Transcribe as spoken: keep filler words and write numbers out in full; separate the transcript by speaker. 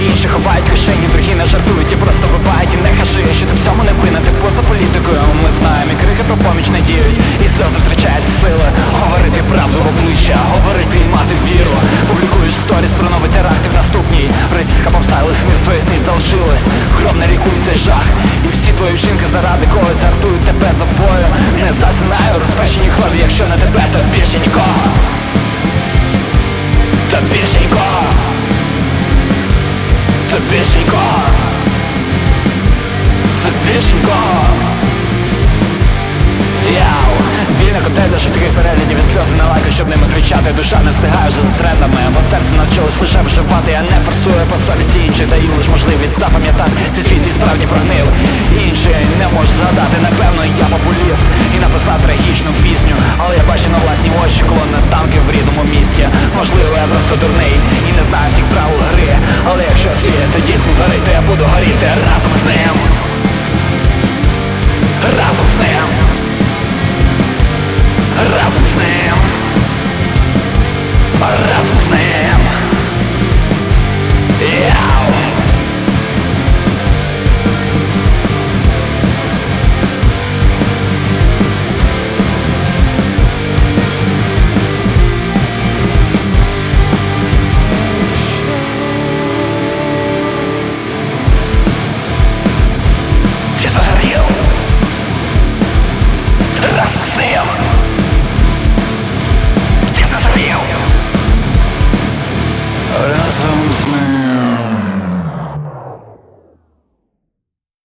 Speaker 1: інші ховають кишені, другі не жартують і просто випають. І не кажи, що ти в цьому не винен, ти поза політикою. Ми знаємо, і крики про поміч не діють, і сльози втрачають сили. Говорити правду в обличчя, говорити і мати віру. Публікуєш сторіс про новий теракт в наступній. Російська попса, але смерть твоїх не залишилась. Кров не лікує цей жах, і всі твої вчинки заради когось жартують тебе до бою. Не засинаю, розпечені крові, якщо не тебе, то більше нікого. То більше нікого. То більше нікого. То більше нікого. Яу, вільна котельня, що таких переглядів і сльози на лайку, щоб ними кричати. Душа не встигає вже за трендами, бо серце навчилось лише вживати. Я не форсую по совісті інших, даю лиш можливість запам'ятати цей світ і справді прогнив. Інші не можу згадати, напевно я популіст і написав трагічну пісню, але я бачу на власні очі колони танки в рідному місті. Можливо, я просто дурний і не знаю всіх правил гри, але якщо світ дійсно згорить, то я буду горіти разом з ним.